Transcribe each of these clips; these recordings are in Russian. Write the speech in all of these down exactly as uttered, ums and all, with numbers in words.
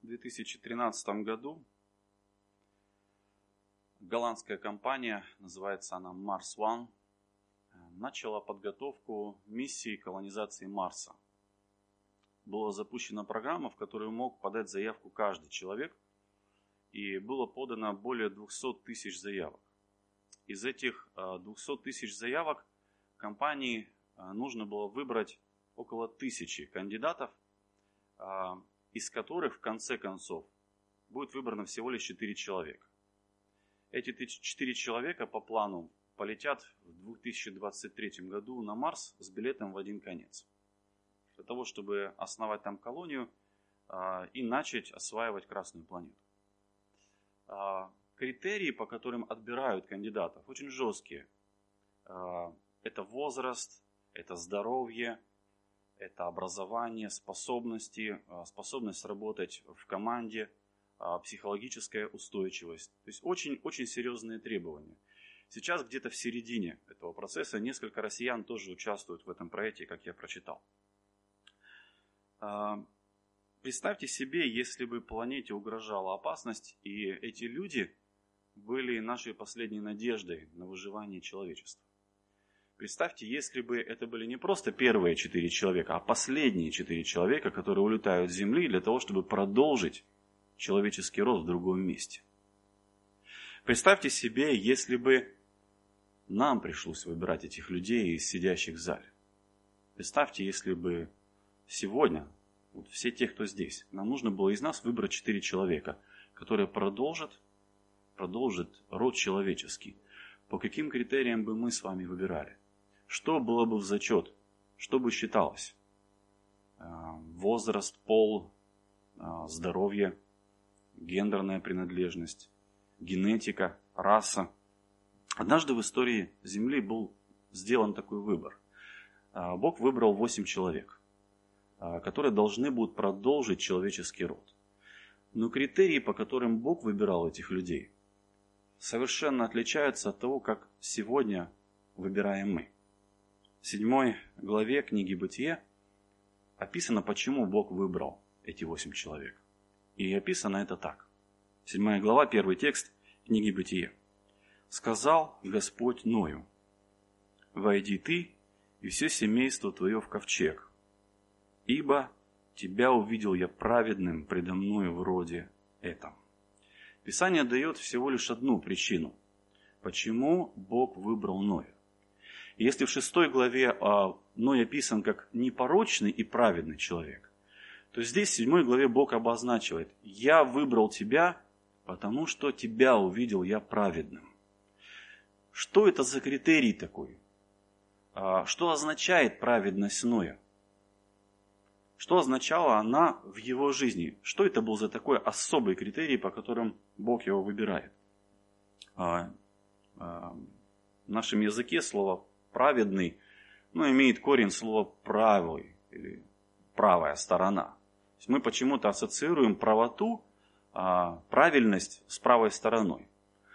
В две тысячи тринадцатом году голландская компания, называется она Mars One, начала подготовку миссии колонизации Марса. Была запущена программа, в которую мог подать заявку каждый человек, и было подано более двухсот тысяч заявок. Из этих двухсот тысяч заявок компании нужно было выбрать около тысячи кандидатов, из которых в конце концов будет выбрано всего лишь четыре человека. Эти четыре человека по плану полетят в две тысячи двадцать третьем году на Марс с билетом в один конец. Для того, чтобы основать там колонию и начать осваивать Красную планету. Критерии, по которым отбирают кандидатов, очень жесткие. Это возраст, это здоровье, это образование, способности, способность работать в команде, психологическая устойчивость. То есть очень, очень серьезные требования. Сейчас где-то в середине этого процесса несколько россиян тоже участвуют в этом проекте, как я прочитал. Представьте себе, если бы планете угрожала опасность, и эти люди были нашей последней надеждой на выживание человечества. Представьте, если бы это были не просто первые четыре человека, а последние четыре человека, которые улетают с Земли для того, чтобы продолжить человеческий рост в другом месте. Представьте себе, если бы нам пришлось выбирать этих людей из сидящих в зале. Представьте, если бы сегодня, вот все те, кто здесь, нам нужно было из нас выбрать четыре человека, которые продолжат, продолжат род человеческий. По каким критериям бы мы с вами выбирали? Что было бы в зачет? Что бы считалось? Возраст, пол, здоровье, гендерная принадлежность, генетика, раса. Однажды в истории Земли был сделан такой выбор. Бог выбрал восемь человек, которые должны будут продолжить человеческий род. Но критерии, по которым Бог выбирал этих людей, совершенно отличаются от того, как сегодня выбираем мы. В седьмой главе книги Бытие описано, почему Бог выбрал эти восемь человек. И описано это так. Седьмая глава, первый текст книги Бытие. «Сказал Господь Ною: войди ты и все семейство твое в ковчег, ибо тебя увидел я праведным предо мною в роде этом». Писание дает всего лишь одну причину, почему Бог выбрал Ноя. Если в шестой главе Ной описан как непорочный и праведный человек, то здесь в седьмой главе Бог обозначивает: «Я выбрал тебя, потому что тебя увидел я праведным». Что это за критерий такой? Что означает праведность Ноя? Что означала она в его жизни? Что это был за такой особый критерий, по которым Бог его выбирает? В нашем языке слово «праведный» ну, имеет корень слова «правый» или «правая сторона». То есть мы почему-то ассоциируем правоту, правильность с правой стороной.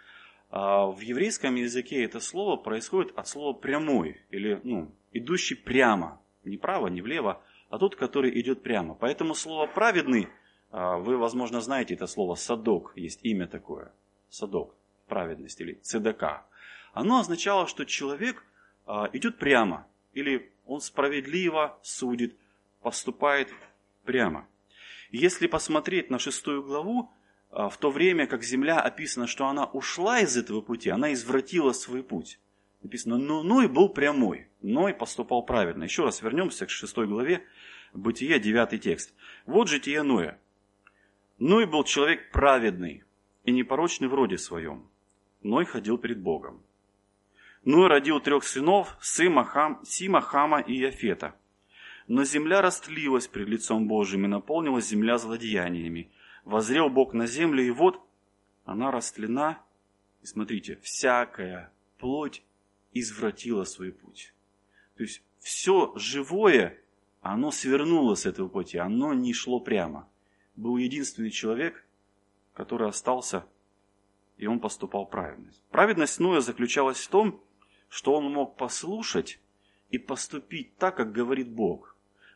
В еврейском языке это слово происходит от слова «прямой» или ну, «идущий прямо». Не право, не влево, а тот, который идет прямо. Поэтому слово «праведный», вы, возможно, знаете это слово «садок», есть имя такое. Садок, праведность или цедака. Оно означало, что человек идет прямо, или он справедливо судит, поступает прямо. Если посмотреть на шестую главу, в то время как земля описано, что она ушла из этого пути, она извратила свой путь. Написано, но Ной был прямой, Ной поступал правильно. Еще раз вернемся к шестой главе, Бытие, девятый текст. Вот житие Ноя. Ной был человек праведный и непорочный в роде своем. Ной ходил пред Богом. Ной родил трех сынов, Сима, Хам, Сима, Хама и Яфета. Но земля растлилась пред лицом Божьим, и наполнилась земля злодеяниями. Воззрел Бог на землю, и вот она растлена. И смотрите, всякая плоть извратила свой путь. То есть все живое, оно свернуло с этого пути, оно не шло прямо. Был единственный человек, который остался, и он поступал правильно. Праведность Ноя заключалась в том, что он мог послушать и поступить так, как говорит Бог.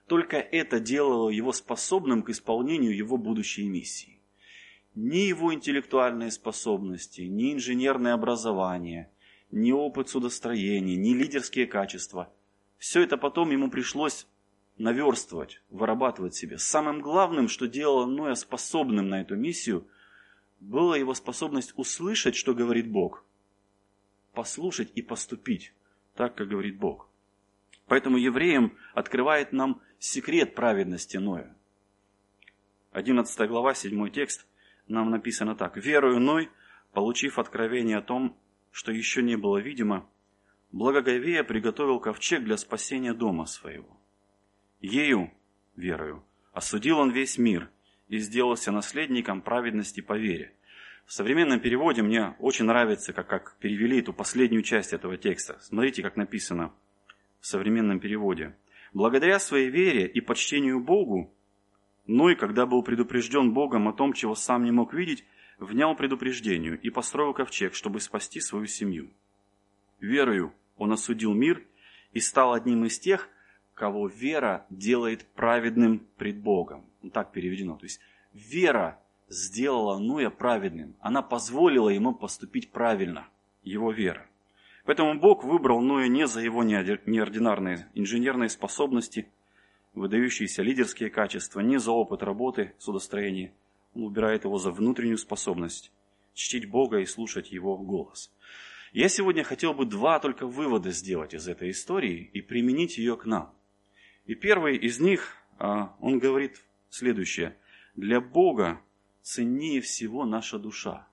только это делало его способным к исполнению его будущей миссии. Ни его интеллектуальные способности, ни инженерное образование, ни опыт судостроения, ни лидерские качества. Все это потом ему пришлось наверстывать, вырабатывать себе. Самым главным, что делало Ноя способным на эту миссию, была его способность услышать, что говорит Бог, послушать и поступить так, как говорит Бог. Поэтому евреям открывает нам секрет праведности Ноя. одиннадцатая глава, седьмой текст, нам написано так. «Верою Ной, получив откровение о том, что еще не было видимо, благоговея приготовил ковчег для спасения дома своего. Ею, верою, осудил он весь мир и сделался наследником праведности по вере». В современном переводе мне очень нравится, как, как перевели эту последнюю часть этого текста. Смотрите, как написано в современном переводе. «Благодаря своей вере и почтению Богу, Ной, когда был предупрежден Богом о том, чего сам не мог видеть, внял предупреждению и построил ковчег, чтобы спасти свою семью. Верою он осудил мир и стал одним из тех, кого вера делает праведным пред Богом». Так переведено. То есть вера сделала Ноя праведным. Она позволила ему поступить правильно, его вера. Поэтому Бог выбрал Ноя не за его неординарные инженерные способности, выдающиеся лидерские качества, не за опыт работы в судостроении. Он выбирает его за внутреннюю способность чтить Бога и слушать Его голос. Я сегодня хотел бы два только вывода сделать из этой истории и применить ее к нам. И первый из них, он говорит следующее. Для Бога ценнее всего наша душа.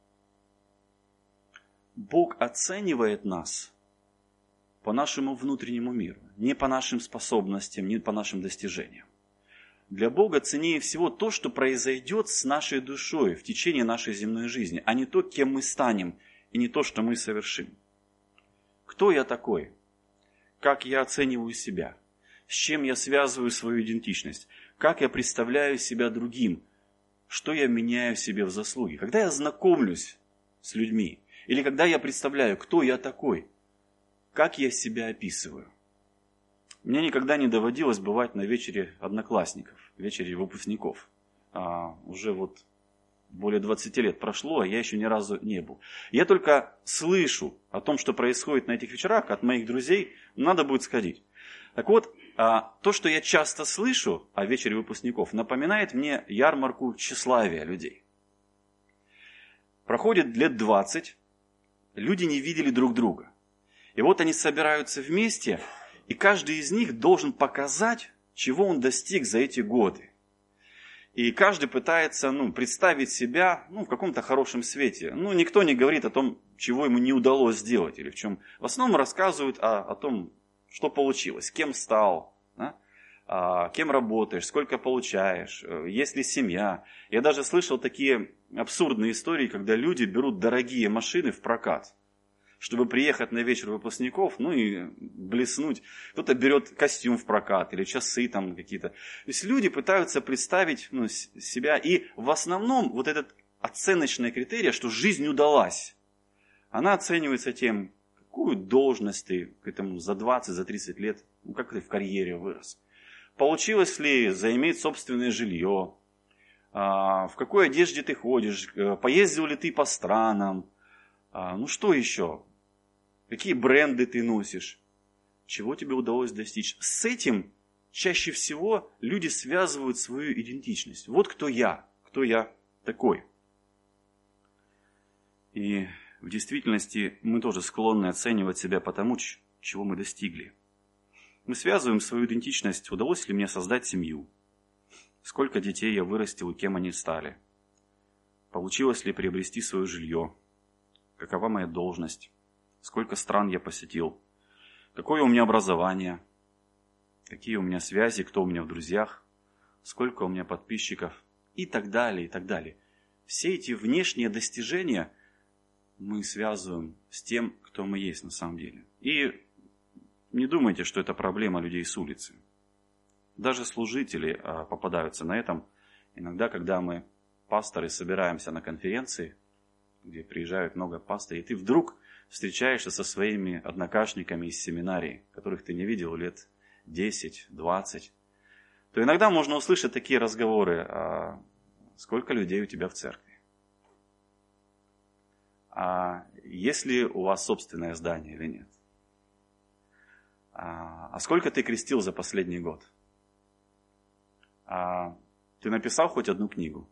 Бог оценивает нас по нашему внутреннему миру, не по нашим способностям, не по нашим достижениям. Для Бога ценнее всего то, что произойдет с нашей душой в течение нашей земной жизни, а не то, кем мы станем, и не то, что мы совершим. Кто я такой? Как я оцениваю себя? С чем я связываю свою идентичность? Как я представляю себя другим? Что я меняю себе в заслуги? Когда я знакомлюсь с людьми, или когда я представляю, кто я такой, как я себя описываю? Мне никогда не доводилось бывать на вечере одноклассников, вечере выпускников. А, уже вот более двадцати лет прошло, а я еще ни разу не был. Я только слышу о том, что происходит на этих вечерах от моих друзей, надо будет сходить. Так вот, а, то, что я часто слышу о вечере выпускников, напоминает мне ярмарку тщеславия людей. Проходит лет двадцать, люди не видели друг друга. И вот они собираются вместе, и каждый из них должен показать, чего он достиг за эти годы. И каждый пытается ну, представить себя ну, в каком-то хорошем свете. Ну, никто не говорит о том, чего ему не удалось сделать, или в чем. В основном рассказывают о, о том, что получилось, кем стал, да? а, кем работаешь, сколько получаешь, есть ли семья. Я даже слышал такие абсурдные истории, когда люди берут дорогие машины в прокат, чтобы приехать на вечер выпускников, ну и блеснуть. Кто-то берет костюм в прокат или часы там какие-то. То есть люди пытаются представить ну, себя. И в основном вот этот оценочный критерий, что жизнь удалась, она оценивается тем, какую должность ты к этому за двадцать, за тридцать лет, ну как ты в карьере вырос. Получилось ли заиметь собственное жилье, в какой одежде ты ходишь, поездил ли ты по странам, ну что еще? Какие бренды ты носишь? Чего тебе удалось достичь? С этим чаще всего люди связывают свою идентичность. Вот кто я, кто я такой. И в действительности мы тоже склонны оценивать себя по тому, чего мы достигли. Мы связываем свою идентичность, удалось ли мне создать семью, сколько детей я вырастил и кем они стали, получилось ли приобрести свое жилье, какова моя должность, сколько стран я посетил, какое у меня образование, какие у меня связи, кто у меня в друзьях, сколько у меня подписчиков и так далее, и так далее. Все эти внешние достижения мы связываем с тем, кто мы есть на самом деле. И не думайте, что это проблема людей с улицы. Даже служители попадаются на этом. Иногда, когда мы, пасторы, собираемся на конференции, где приезжают много пастырей, и ты вдруг встречаешься со своими однокашниками из семинарии, которых ты не видел лет десять-двадцать. то иногда можно услышать такие разговоры: а сколько людей у тебя в церкви? А есть ли у вас собственное здание или нет? А, а сколько ты крестил за последний год? А ты написал хоть одну книгу?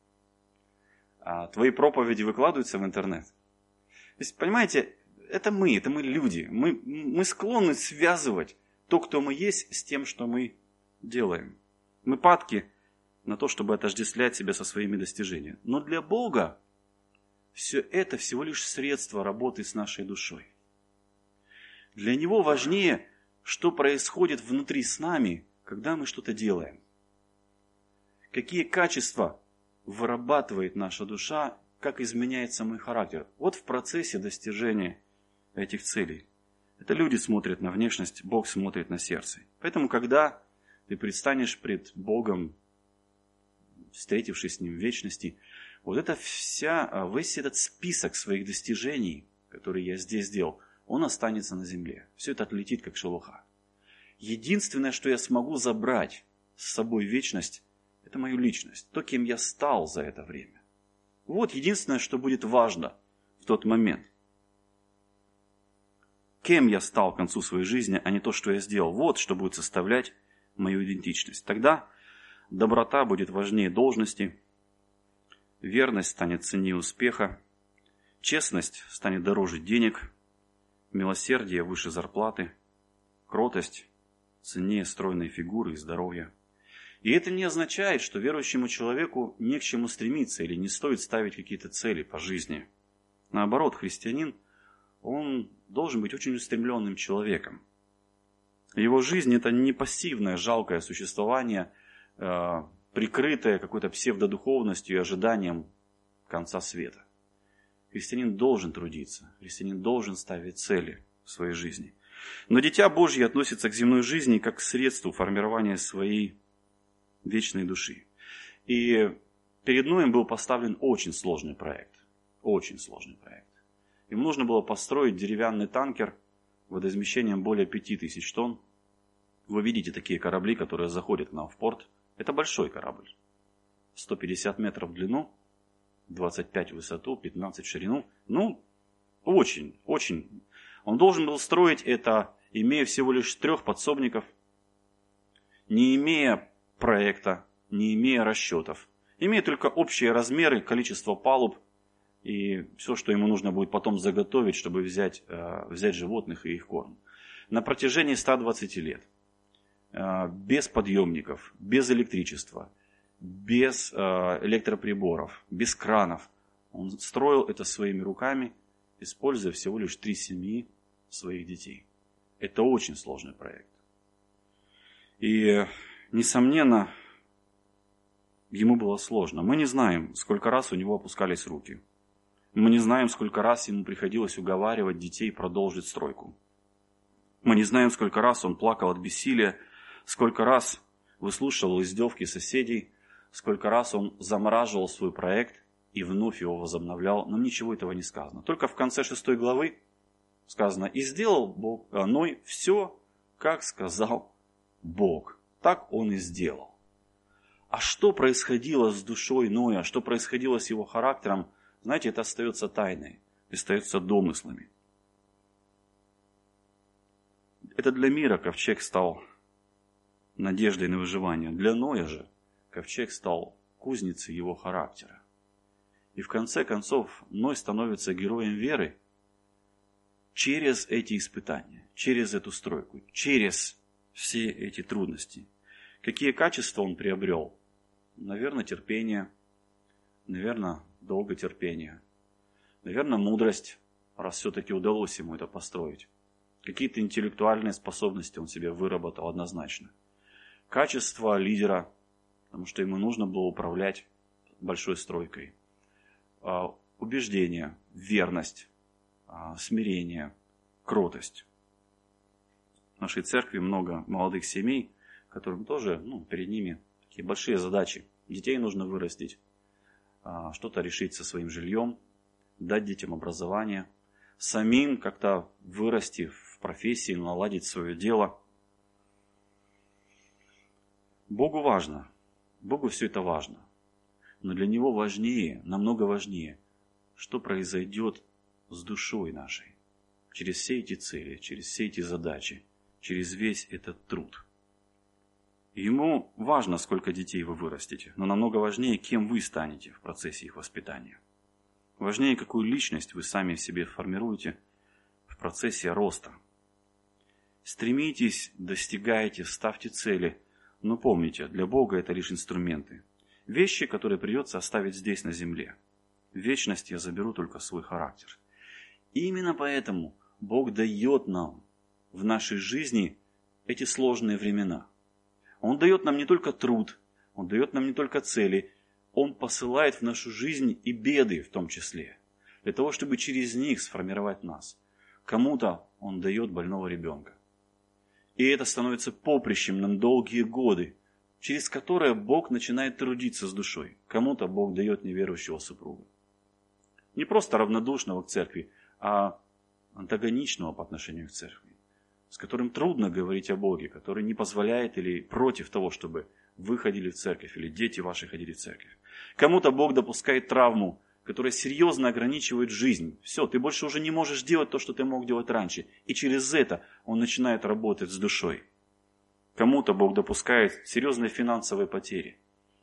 А твои проповеди выкладываются в интернет? То есть, понимаете, это мы, это мы люди. Мы, мы склонны связывать то, кто мы есть, с тем, что мы делаем. Мы падки на то, чтобы отождествлять себя со своими достижениями. Но для Бога все это всего лишь средство работы с нашей душой. Для Него важнее, что происходит внутри с нами, когда мы что-то делаем. Какие качества вырабатывает наша душа, как изменяется мой характер. Вот в процессе достижения этих целей. Это люди смотрят на внешность, Бог смотрит на сердце. Поэтому, когда ты предстанешь пред Богом, встретившись с Ним в вечности, вот это вся, весь этот список своих достижений, которые я здесь сделал, он останется на земле. Все это отлетит, как шелуха. Единственное, что я смогу забрать с собой в вечность, это мою личность, то, кем я стал за это время. Вот единственное, что будет важно в тот момент. Кем я стал к концу своей жизни, а не то, что я сделал. Вот что будет составлять мою идентичность. Тогда доброта будет важнее должности, верность станет ценнее успеха, честность станет дороже денег, милосердие выше зарплаты, кротость ценнее стройной фигуры и здоровья. И это не означает, что верующему человеку не к чему стремиться или не стоит ставить какие-то цели по жизни. Наоборот, христианин, он должен быть очень устремленным человеком. Его жизнь – это не пассивное, жалкое существование, э, прикрытое какой-то псевдодуховностью и ожиданием конца света. Христианин должен трудиться, христианин должен ставить цели в своей жизни. Но Дитя Божье относится к земной жизни как к средству формирования своей вечной души. И перед Ноем был поставлен очень сложный проект. Очень сложный проект. Ему нужно было построить деревянный танкер водоизмещением более пяти тысяч тонн. Вы видите такие корабли, которые заходят к нам в порт. Это большой корабль. сто пятьдесят метров в длину, двадцать пять в высоту, пятнадцать в ширину. Ну, очень, очень. Он должен был строить это, имея всего лишь трех подсобников, не имея проекта, не имея расчетов. Имея только общие размеры, количество палуб и все, что ему нужно будет потом заготовить, чтобы взять, взять животных и их корм. На протяжении ста двадцати лет. Без подъемников, без электричества, без электроприборов, без кранов. Он строил это своими руками, используя всего лишь три семьи своих детей. Это очень сложный проект. И несомненно, ему было сложно. Мы не знаем, сколько раз у него опускались руки. Мы не знаем, сколько раз ему приходилось уговаривать детей продолжить стройку. Мы не знаем, сколько раз он плакал от бессилия, сколько раз выслушивал издевки соседей, сколько раз он замораживал свой проект и вновь его возобновлял. Нам ничего этого не сказано. Только в конце шестой главы сказано: «И сделал Бог, Ной все, как сказал Бог». Так он и сделал. А что происходило с душой Ноя, что происходило с его характером, знаете, это остается тайной, остается домыслами. Это для мира ковчег стал надеждой на выживание. Для Ноя же ковчег стал кузницей его характера. И в конце концов Ной становится героем веры через эти испытания, через эту стройку, через все эти трудности. Какие качества он приобрел? Наверное, терпение, наверное, долготерпение, наверное, мудрость, раз все-таки удалось ему это построить. Какие-то интеллектуальные способности он себе выработал однозначно. Качество лидера, потому что ему нужно было управлять большой стройкой. Убеждение, верность, смирение, кротость. В нашей церкви много молодых семей, которым тоже, ну, перед ними такие большие задачи. Детей нужно вырастить, что-то решить со своим жильем, дать детям образование, самим как-то вырасти в профессии, наладить свое дело. Богу важно, Богу все это важно. Но для Него важнее, намного важнее, что произойдет с душой нашей. Через все эти цели, через все эти задачи, через весь этот труд. Ему важно, сколько детей вы вырастете, но намного важнее, кем вы станете в процессе их воспитания. Важнее, какую личность вы сами в себе формируете в процессе роста. Стремитесь, достигайте, ставьте цели, но помните, для Бога это лишь инструменты. Вещи, которые придется оставить здесь, на земле. В вечности я заберу только свой характер. И именно поэтому Бог дает нам в нашей жизни эти сложные времена. Он дает нам не только труд, Он дает нам не только цели, Он посылает в нашу жизнь и беды в том числе, для того, чтобы через них сформировать нас. Кому-то Он дает больного ребенка. И это становится поприщем на долгие годы, через которое Бог начинает трудиться с душой. Кому-то Бог дает неверующего супруга. Не просто равнодушного к церкви, а антагоничного по отношению к церкви, с которым трудно говорить о Боге, который не позволяет или против того, чтобы вы ходили в церковь или дети ваши ходили в церковь. Кому-то Бог допускает травму, которая серьезно ограничивает жизнь. Все, ты больше уже не можешь делать то, что ты мог делать раньше. И через это Он начинает работать с душой. Кому-то Бог допускает серьезные финансовые потери.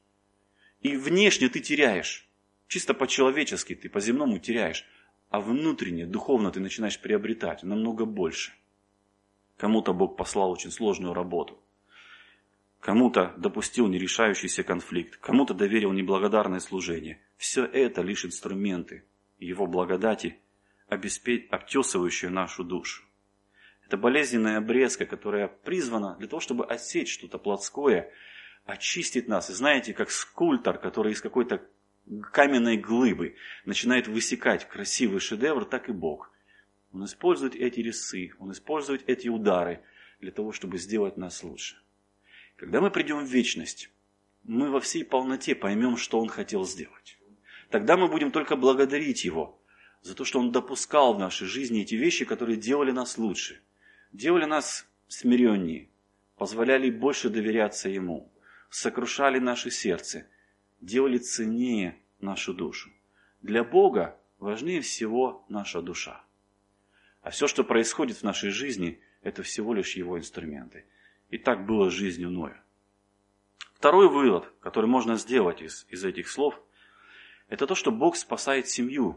И внешне ты теряешь. Чисто по-человечески ты по-земному теряешь. А внутренне, духовно ты начинаешь приобретать намного больше. Кому-то Бог послал очень сложную работу. Кому-то допустил нерешающийся конфликт. Кому-то доверил неблагодарное служение. Все это лишь инструменты Его благодати, обтесывающие нашу душу. Это болезненная обрезка, которая призвана для того, чтобы отсечь что-то плотское, очистить нас. И знаете, как скульптор, который из какой-то каменной глыбы начинает высекать красивый шедевр, так и Бог. Он использует эти резцы, Он использует эти удары для того, чтобы сделать нас лучше. Когда мы придем в вечность, мы во всей полноте поймем, что Он хотел сделать. Тогда мы будем только благодарить Его за то, что Он допускал в нашей жизни эти вещи, которые делали нас лучше. Делали нас смиреннее, позволяли больше доверяться Ему, сокрушали наше сердце, делали ценнее нашу душу. Для Бога важнее всего наша душа. А все, что происходит в нашей жизни, это всего лишь Его инструменты. И так было с жизнью Ноя. Второй вывод, который можно сделать из, из этих слов, это то, что Бог спасает семью.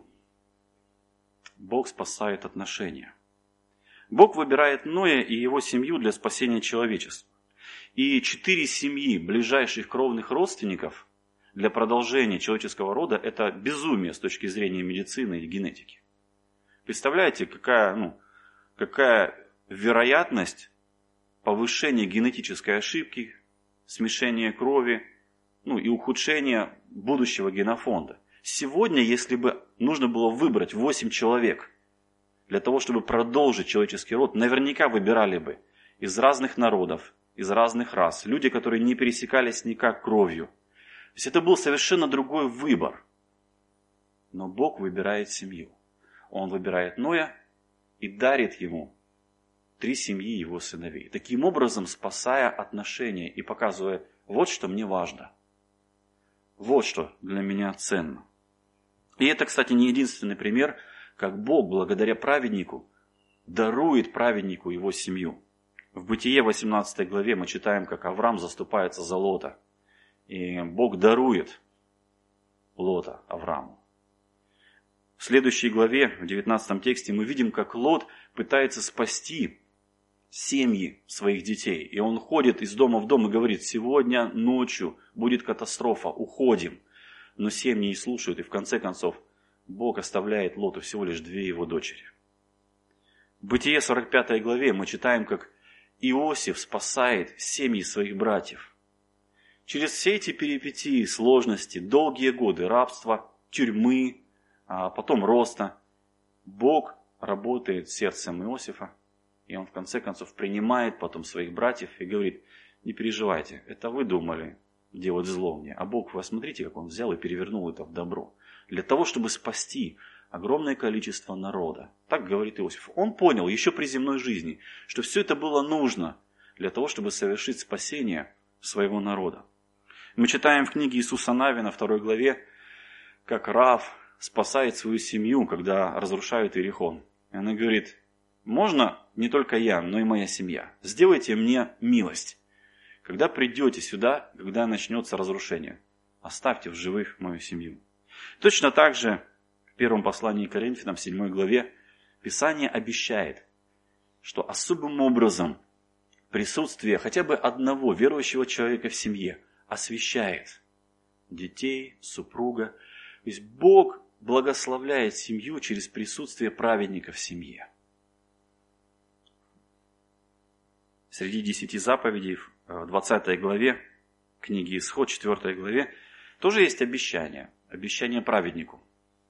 Бог спасает отношения. Бог выбирает Ноя и его семью для спасения человечества. И четыре семьи ближайших кровных родственников для продолжения человеческого рода – это безумие с точки зрения медицины и генетики. Представляете, какая, ну, какая вероятность повышения генетической ошибки, смешения крови, ну и ухудшения будущего генофонда. Сегодня, если бы нужно было выбрать восемь человек для того, чтобы продолжить человеческий род, наверняка выбирали бы из разных народов, из разных рас, люди, которые не пересекались никак кровью. То есть это был совершенно другой выбор. Но Бог выбирает семью. Он выбирает Ноя и дарит ему три семьи его сыновей. Таким образом, спасая отношения и показывая, вот что мне важно. Вот что для меня ценно. И это, кстати, не единственный пример, как Бог, благодаря праведнику, дарует праведнику его семью. В Бытие восемнадцатой главе мы читаем, как Авраам заступается за Лота. И Бог дарует Лота Аврааму. В следующей главе, в девятнадцатом тексте, мы видим, как Лот пытается спасти семьи своих детей. И он ходит из дома в дом и говорит, сегодня ночью будет катастрофа, уходим. Но семьи не слушают, и в конце концов Бог оставляет Лоту всего лишь две его дочери. В Бытие сорок пятой главе мы читаем, как Иосиф спасает семьи своих братьев. Через все эти перипетии, сложности, долгие годы рабства, тюрьмы, а потом роста, Бог работает сердцем Иосифа, и он в конце концов принимает потом своих братьев и говорит, не переживайте, это вы думали делать зло мне, а Бог, вы смотрите, как Он взял и перевернул это в добро. Для того, чтобы спасти огромное количество народа. Так говорит Иосиф. Он понял еще при земной жизни, что все это было нужно для того, чтобы совершить спасение своего народа. Мы читаем в книге Иисуса Навина, второй главе, как Раав спасает свою семью, когда разрушают Иерихон. И она говорит: можно не только я, но и моя семья. Сделайте мне милость. Когда придете сюда, когда начнется разрушение, оставьте в живых мою семью. Точно так же в первом послании к Коринфянам, в седьмой главе, Писание обещает, что особым образом присутствие хотя бы одного верующего человека в семье освящает детей, супруга. То есть Бог благословляет семью через присутствие праведника в семье. Среди десяти заповедей в двадцатой главе книги Исход, четвёртой главе, тоже есть обещание. Обещание праведнику.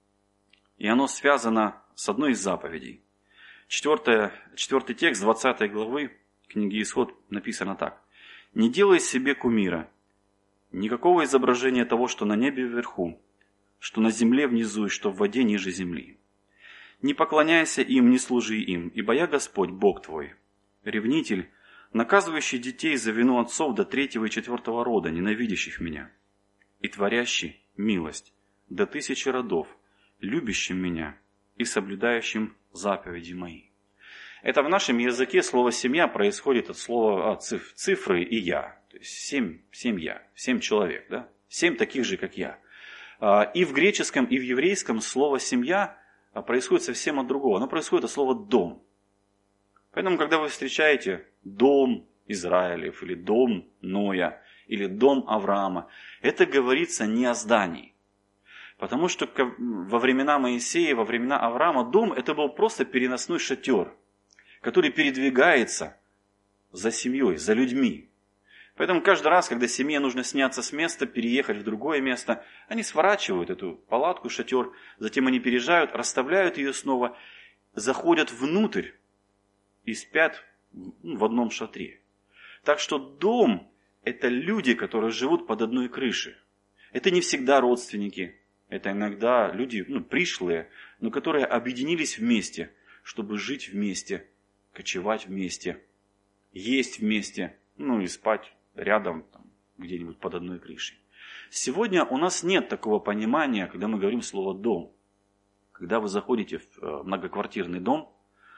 И оно связано с одной из заповедей. Четвертый, четвертый текст двадцатой главы книги Исход написано так. «Не делай себе кумира, никакого изображения того, что на небе вверху, что на земле внизу и что в воде ниже земли. Не поклоняйся им, не служи им, ибо я Господь, Бог твой, ревнитель, наказывающий детей за вину отцов до третьего и четвертого рода, ненавидящих меня, и творящий милость до тысячи родов, любящим меня и соблюдающим заповеди мои». Это в нашем языке слово «семья» происходит от слова от цифры и «я». То есть семь, семь «я», семь человек, да? Семь таких же, как я. И в греческом, и в еврейском слово «семья» происходит совсем от другого. Оно происходит от слова «дом». Поэтому, когда вы встречаете дом Израилев, или дом Ноя, или дом Авраама, это говорится не о здании. Потому что во времена Моисея, во времена Авраама дом это был просто переносной шатер, который передвигается за семьей, за людьми. Поэтому каждый раз, когда семье нужно сняться с места, переехать в другое место, они сворачивают эту палатку, шатер, затем они переезжают, расставляют ее снова, заходят внутрь и спят в одном шатре. Так что дом – это люди, которые живут под одной крышей. Это не всегда родственники, это иногда люди ну, пришлые, но которые объединились вместе, чтобы жить вместе, кочевать вместе, есть вместе, ну и спать рядом, там, где-нибудь под одной крышей. Сегодня у нас нет такого понимания, когда мы говорим слово «дом». Когда вы заходите в многоквартирный дом,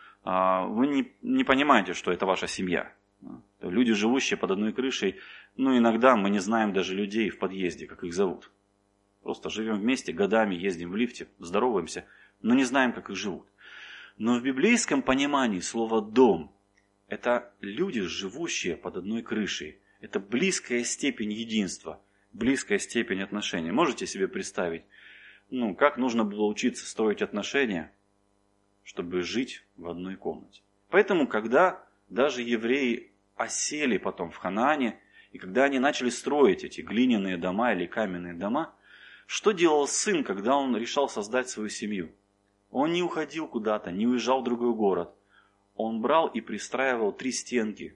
вы не, не понимаете, что это ваша семья. Люди, живущие под одной крышей, ну иногда мы не знаем даже людей в подъезде, как их зовут. Просто живем вместе, годами ездим в лифте, здороваемся, но не знаем, как их живут. Но в библейском понимании слово «дом» – это люди, живущие под одной крышей. Это близкая степень единства, близкая степень отношений. Можете себе представить, ну, как нужно было учиться строить отношения, чтобы жить в одной комнате. Поэтому, когда даже евреи осели потом в Ханаане, и когда они начали строить эти глиняные дома или каменные дома, что делал сын, когда он решал создать свою семью? Он не уходил куда-то, не уезжал в другой город. Он брал и пристраивал три стенки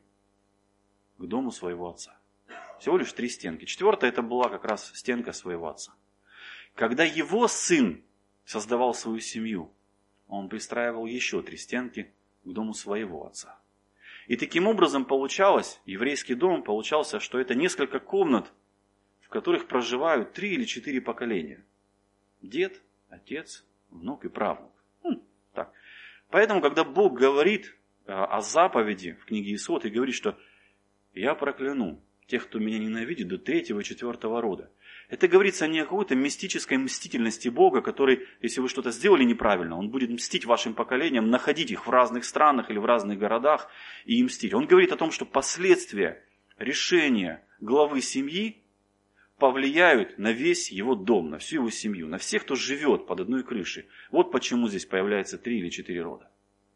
к дому своего отца. Всего лишь три стенки. Четвертая это была как раз стенка своего отца. Когда его сын создавал свою семью, он пристраивал еще три стенки к дому своего отца. И таким образом получалось, еврейский дом получался, что это несколько комнат, в которых проживают три или четыре поколения. Дед, отец, внук и правнук. Хм, так. Поэтому, когда Бог говорит о заповеди в книге Исход и говорит, что «я прокляну тех, кто меня ненавидит, до третьего и четвертого рода», это говорится не о какой-то мистической мстительности Бога, который, если вы что-то сделали неправильно, Он будет мстить вашим поколениям, находить их в разных странах или в разных городах и им мстить. Он говорит о том, что последствия решения главы семьи повлияют на весь его дом, на всю его семью, на всех, кто живет под одной крышей. Вот почему здесь появляется три или четыре рода.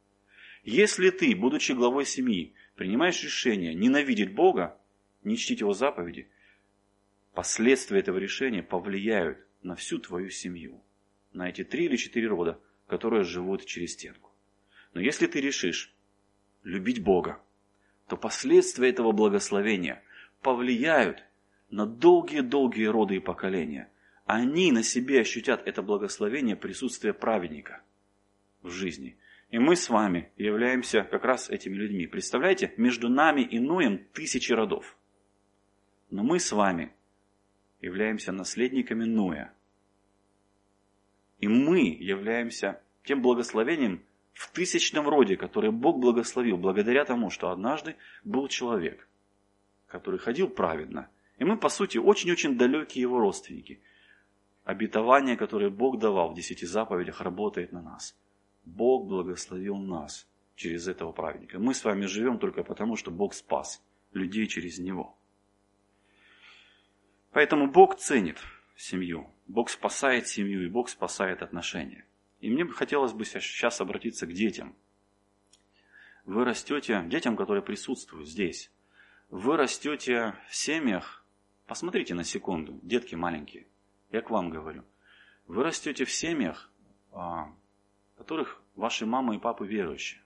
Если ты, будучи главой семьи, принимаешь решение ненавидеть Бога, не чтить Его заповеди, последствия этого решения повлияют на всю твою семью, на эти три или четыре рода, которые живут через стенку. Но если ты решишь любить Бога, то последствия этого благословения повлияют на долгие-долгие роды и поколения. Они на себе ощутят это благословение присутствия праведника в жизни. И мы с вами являемся как раз этими людьми. Представляете, между нами и Ноем тысячи родов. Но мы с вами являемся наследниками Ноя. И мы являемся тем благословением в тысячном роде, которое Бог благословил, благодаря тому, что однажды был человек, который ходил праведно. И мы, по сути, очень-очень далекие его родственники. Обетование, которое Бог давал в десяти заповедях, работает на нас. Бог благословил нас через этого праведника. Мы с вами живем только потому, что Бог спас людей через него. Поэтому Бог ценит семью. Бог спасает семью, и Бог спасает отношения. И мне бы хотелось бы сейчас обратиться к детям. Вы растете, детям, которые присутствуют здесь, вы растете в семьях, посмотрите на секунду, детки маленькие, я к вам говорю. Вы растете в семьях, в которых ваши мамы и папы верующие.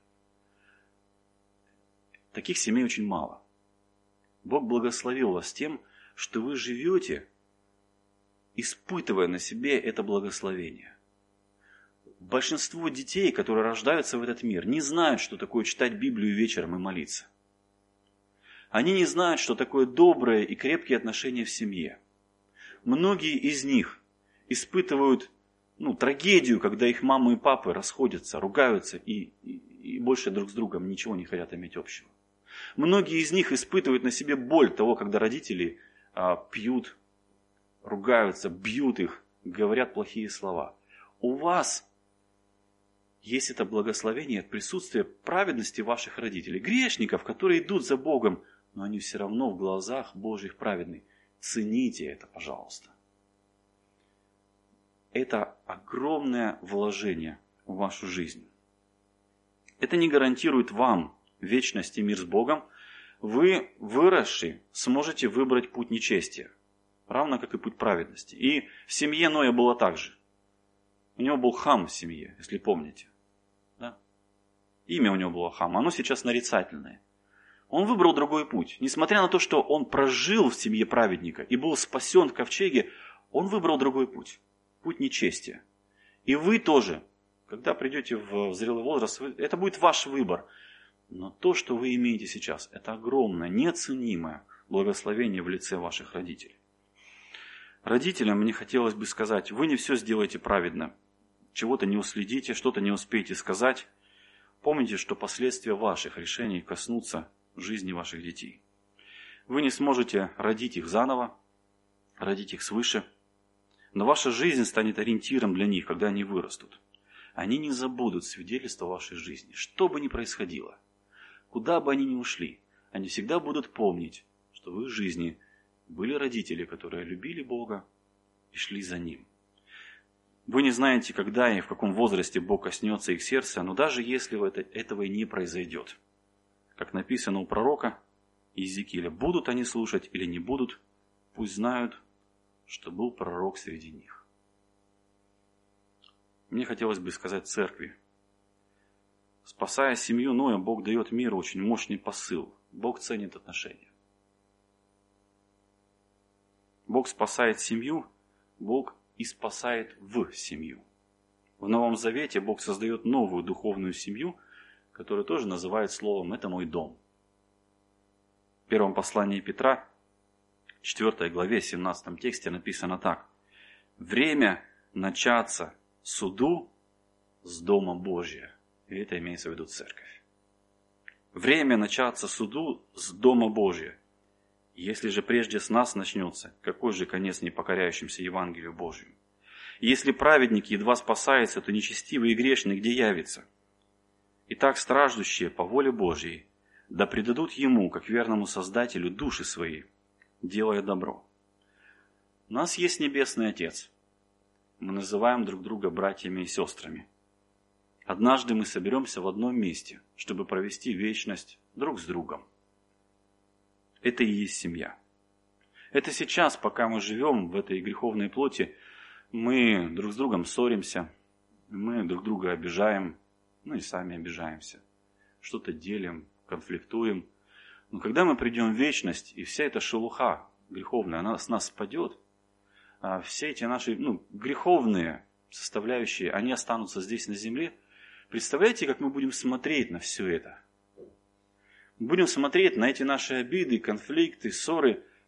Таких семей очень мало. Бог благословил вас тем, что вы живете, испытывая на себе это благословение. Большинство детей, которые рождаются в этот мир, не знают, что такое читать Библию вечером и молиться. Они не знают, что такое добрые и крепкие отношения в семье. Многие из них испытывают ну, трагедию, когда их мамы и папы расходятся, ругаются и, и, и больше друг с другом ничего не хотят иметь общего. Многие из них испытывают на себе боль того, когда родители а, пьют, ругаются, бьют их, говорят плохие слова. У вас есть это благословение от присутствия праведности ваших родителей, грешников, которые идут за Богом, но они все равно в глазах Божьих праведны. Цените это, пожалуйста. Это огромное вложение в вашу жизнь. Это не гарантирует вам вечность и мир с Богом. Вы, выросшие, сможете выбрать путь нечестия, равно как и путь праведности. И в семье Ноя было так же. У него был Хам в семье, если помните. Да? Имя у него было Хам, оно сейчас нарицательное. Он выбрал другой путь. Несмотря на то, что он прожил в семье праведника и был спасен в ковчеге, он выбрал другой путь. Путь нечестия. И вы тоже, когда придете в зрелый возраст, это будет ваш выбор. Но то, что вы имеете сейчас, это огромное, неоценимое благословение в лице ваших родителей. Родителям мне хотелось бы сказать, вы не все сделаете праведно. Чего-то не уследите, что-то не успеете сказать. Помните, что последствия ваших решений коснутся жизни ваших детей. Вы не сможете родить их заново, родить их свыше, но ваша жизнь станет ориентиром для них, когда они вырастут. Они не забудут свидетельства вашей жизни, что бы ни происходило. Куда бы они ни ушли, они всегда будут помнить, что в их жизни были родители, которые любили Бога и шли за Ним. Вы не знаете, когда и в каком возрасте Бог коснется их сердца, но даже если это, этого и не произойдет, как написано у пророка Иезекииля, будут они слушать или не будут, пусть знают, что был пророк среди них. Мне хотелось бы сказать церкви, спасая семью Ноя, Бог дает миру очень мощный посыл. Бог ценит отношения. Бог спасает семью, Бог и спасает в семью. В Новом Завете Бог создает новую духовную семью, которую тоже называют словом «это мой дом». В первом послании Петра, четвёртой главе, семнадцатом тексте написано так. «Время начаться суду с Дома Божия». И это имеется в виду церковь. Время начаться суду с Дома Божия. Если же прежде с нас начнется, какой же конец непокоряющимся Евангелию Божию? Если праведник едва спасается, то нечестивый и грешный где явится? Итак, страждущие по воле Божьей, да предадут Ему, как верному Создателю, души свои, делая добро. У нас есть Небесный Отец. Мы называем друг друга братьями и сестрами. Однажды мы соберемся в одном месте, чтобы провести вечность друг с другом. Это и есть семья. Это сейчас, пока мы живем в этой греховной плоти, мы друг с другом ссоримся, мы друг друга обижаем, ну и сами обижаемся. Что-то делим, конфликтуем. Но когда мы придем в вечность, и вся эта шелуха греховная, она с нас спадет, а все эти наши ну, греховные составляющие, они останутся здесь на земле, представляете, как мы будем смотреть на все это? Мы будем смотреть на эти наши обиды, конфликты, ссоры,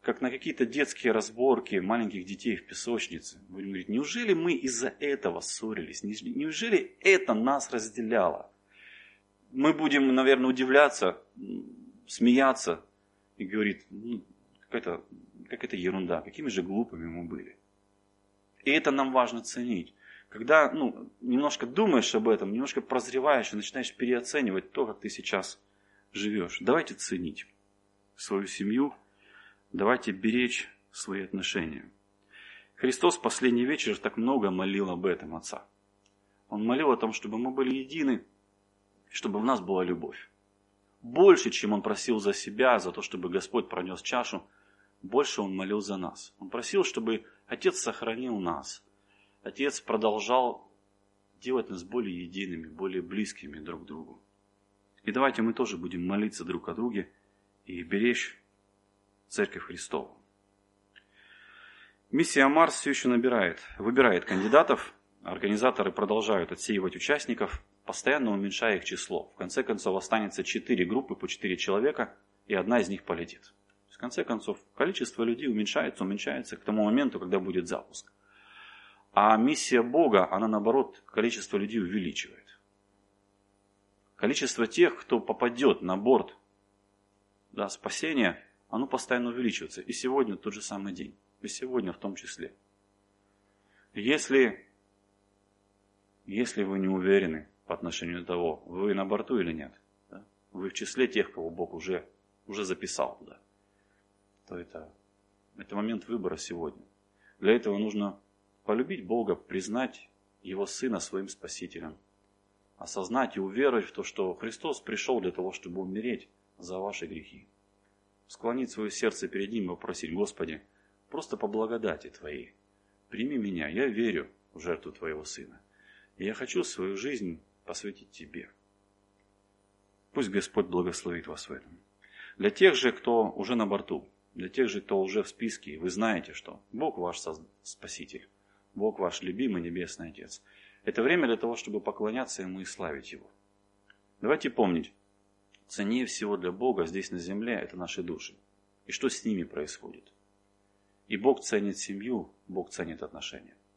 как на какие-то детские разборки маленьких детей в песочнице. Будем говорить, неужели мы из-за этого ссорились? Неужели это нас разделяло? Мы будем, наверное, удивляться, смеяться и говорить, ну, какая-то, какая-то ерунда, какими же глупыми мы были. И это нам важно ценить. Когда ну, немножко думаешь об этом, немножко прозреваешь и начинаешь переоценивать то, как ты сейчас живешь. Давайте ценить свою семью, давайте беречь свои отношения. Христос в последний вечер так много молил об этом Отца. Он молил о том, чтобы мы были едины, чтобы в нас была любовь. Больше, чем Он просил за себя, за то, чтобы Господь пронес чашу, больше Он молил за нас. Он просил, чтобы Отец сохранил нас. Отец продолжал делать нас более едиными, более близкими друг к другу. И давайте мы тоже будем молиться друг о друге и беречь Церковь Христову. Миссия Марс все еще набирает, выбирает кандидатов. Организаторы продолжают отсеивать участников, постоянно уменьшая их число. В конце концов останется четыре группы по четыре человека, и одна из них полетит. В конце концов, количество людей уменьшается, уменьшается к тому моменту, когда будет запуск. А миссия Бога, она наоборот, количество людей увеличивает. Количество тех, кто попадет на борт да, спасения, оно постоянно увеличивается. И сегодня тот же самый день. И сегодня в том числе. Если, если вы не уверены по отношению к того, вы на борту или нет, да, вы в числе тех, кого Бог уже, уже записал туда, то это, это момент выбора сегодня. Для этого нужно полюбить Бога, признать Его Сына своим Спасителем, осознать и уверовать в то, что Христос пришел для того, чтобы умереть за ваши грехи. Склонить свое сердце перед Ним и попросить: Господи, просто по благодати Твоей, прими меня, я верю в жертву Твоего Сына. И я хочу свою жизнь посвятить Тебе. Пусть Господь благословит вас в этом. Для тех же, кто уже на борту, для тех же, кто уже в списке, вы знаете, что Бог ваш Спаситель, Бог ваш любимый Небесный Отец. Это время для того, чтобы поклоняться Ему и славить Его. Давайте помнить, ценнее всего для Бога здесь на земле – это наши души. И что с ними происходит. И Бог ценит семью, Бог ценит отношения.